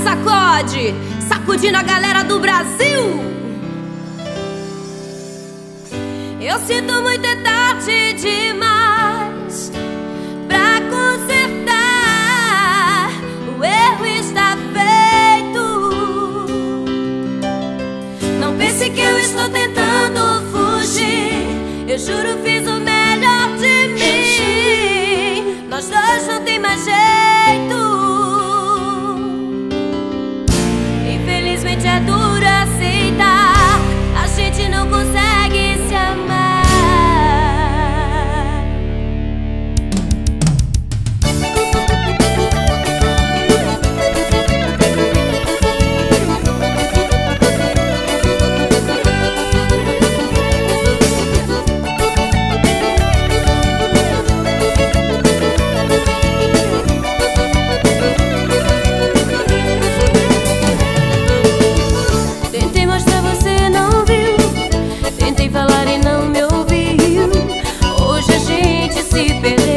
sacode, sacudindo a galera do Brasil. Eu sinto muito, é tarde demais pra consertar. O erro está feito. Não pense que eu estou tentando fugir. Eu juro, fiz o melhor de mim. Nós dois não tem mais jeito. Infelizmente é duro aceitar. A gente não consegue se amar. Tentei mostrar, você não viu. Tentei falar e não me ouviu. Hoje a gente se perdeu.